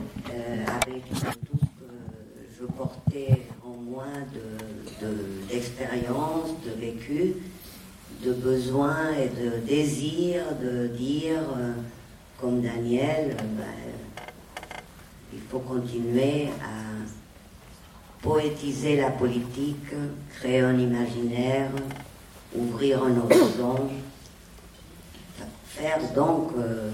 avec tout ce que je portais en moi d'expérience, de vécu, de besoin et de désir de dire, comme Daniel, il faut continuer à poétiser la politique, créer un imaginaire, ouvrir un horizon, faire donc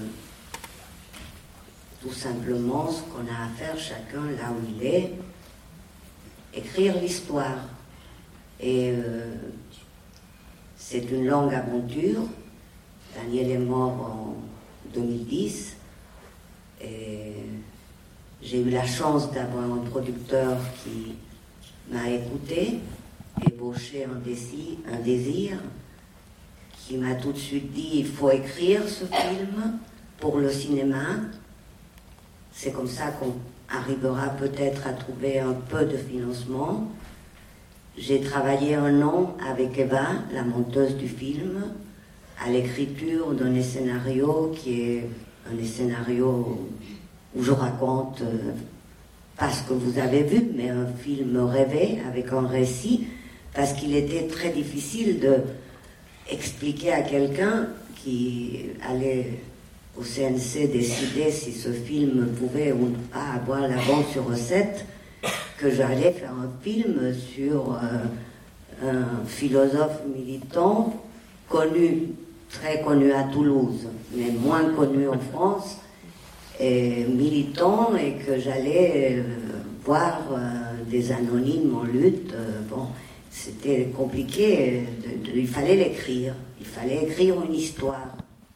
tout simplement ce qu'on a à faire chacun là où il est, écrire l'histoire. Et c'est une longue aventure. Daniel est mort en 2010 et j'ai eu la chance d'avoir un producteur qui m'a écouté, ébauché un désir, qui m'a tout de suite dit il faut écrire ce film pour le cinéma. C'est comme ça qu'on arrivera peut-être à trouver un peu de financement. J'ai travaillé un an avec Eva, la monteuse du film, à l'écriture d'un scénario qui est un scénario où je raconte pas ce que vous avez vu, mais un film rêvé avec un récit, parce qu'il était très difficile de expliquer à quelqu'un qui allait au CNC décider si ce film pouvait ou pas avoir la bande sur recette, que j'allais faire un film sur un philosophe militant connu, très connu à Toulouse, mais moins connu en France, et militant, et que j'allais voir des anonymes en lutte. Bon, c'était compliqué, il fallait l'écrire. Il fallait écrire une histoire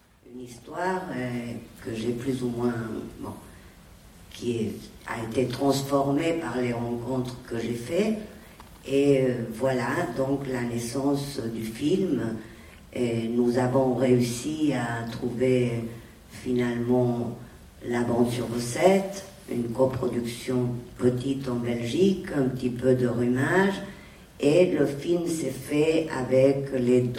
que j'ai plus ou moins, bon, a été transformée par les rencontres que j'ai faites. Et voilà donc la naissance du film. Et nous avons réussi à trouver finalement la bande sur recette, une coproduction petite en Belgique, un petit peu de rumage, et le film s'est fait avec les